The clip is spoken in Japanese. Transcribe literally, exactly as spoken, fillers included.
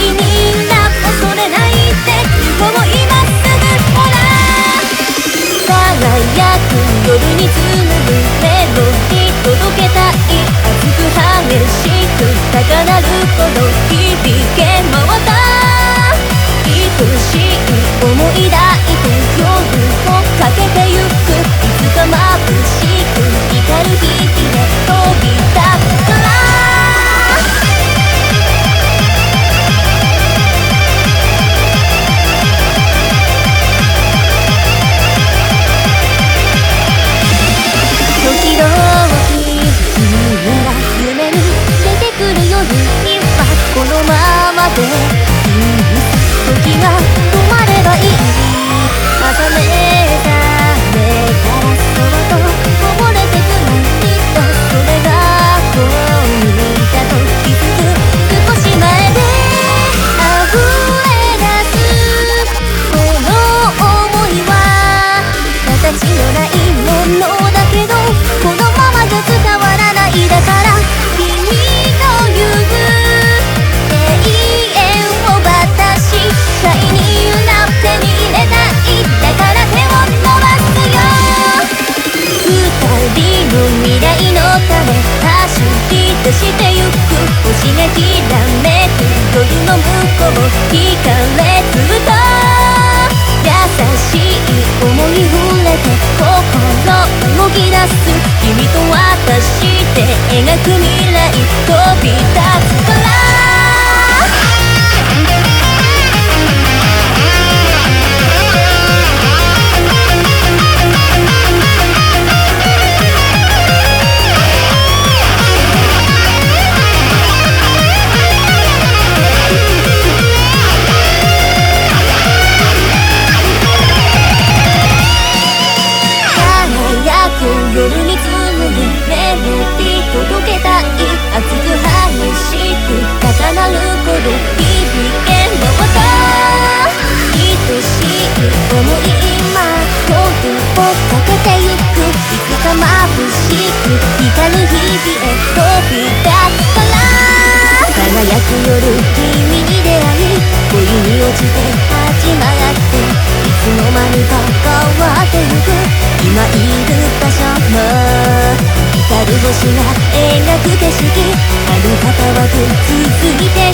みんな恐れないって今も今すぐほら輝く夜に紡ぐメロディー届けたい熱く激しく高鳴るほど響け回った愛しい思い抱いて夜をかけてゆくいつか眩しく光る日々で飛び立つから時々君が夢に出てくる夜にはこのままで時が止まればいい朝目覚めからそっとこぼれてく涙それが恋だと気づく少し前で溢れ出すこの想いは形のないものだけどこのままじゃ伝わらないだから君という永遠を私シャイニーな手に入れたいだから手を伸ばすよ二人の未来のため走り出してゆく星がきらめく夜の向こう惹かれずっと優しい思い触れて心動き出す君と私で描く未来飛び立つから夜に紡ぐメロディー届けたい熱く激しく高鳴るほど響け回った愛しい思い今夜をかけてゆくいつか眩しく光る日々へ飛び立つから輝く夜君に出会い恋に落ちて始まっていつの間にか変わってゆく今いる場所も光る星が描く景色遥か遠く続いて